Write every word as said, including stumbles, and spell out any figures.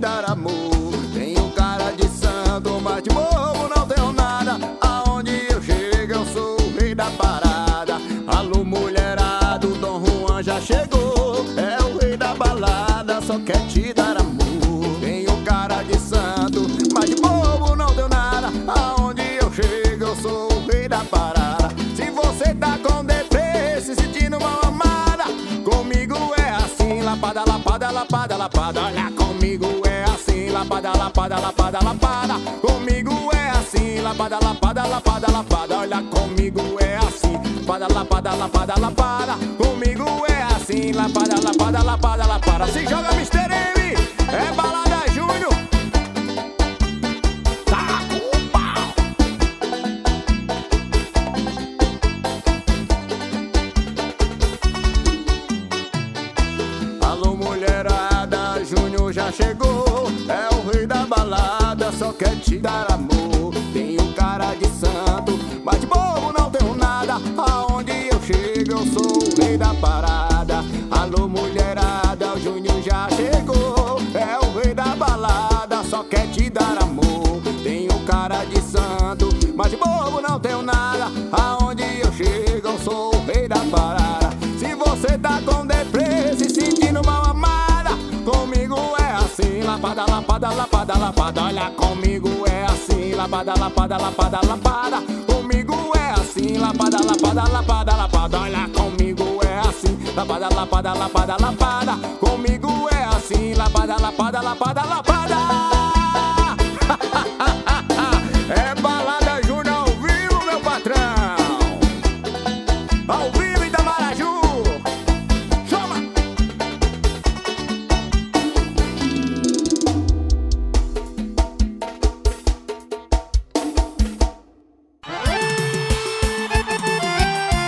dar amor. Tenho cara de santo, mas de bobo não tenho nada. Aonde eu chego eu sou o rei da parada. Alô mulherada, o Dom Juan já chegou. É o rei da balada, só quer te dar amor. Tenho cara de santo, mas de bobo não tenho nada. Aonde eu chego eu sou o rei da parada. Se você tá com deprê, se sentindo mal amada, comigo é assim, lapada, lapada, lapada, lapada. Olha, comigo é assim, lapada, lapada, lapada, lapada. Comigo é assim, lapada, lapada, lapada, lapada. Olha, comigo é assim, lapada, lapada, lapada, lapada. Comigo é assim, lapada, lapada, lapada, lapada. Se joga mister M, é balada Júnior. Tá com o pau. Alô mulherada, Júnior já chegou. É o rei da balada, só quer te dar amor. Tenho cara de santo, mas de bobo não tenho nada. Aonde eu chego eu sou o rei da parada. Alô mulherada, o Júnior já chegou. É o rei da balada, só quer te dar amor. Tenho cara de santo, mas de bobo não tenho nada. Aonde eu chego eu sou o rei da parada. Se você tá com deprê, se sentindo mal amada, comigo é assim, lapada, lapada, lapada, lapada. Olha, comigo é assim, lapada, lapada, lapada, lapada. Comigo é assim, lapada, lapada, lapada, lapada. Olha, comigo é assim, lapada, lapada, lapada, lapada. Comigo é assim, lapada, lapada, lapada, lapada.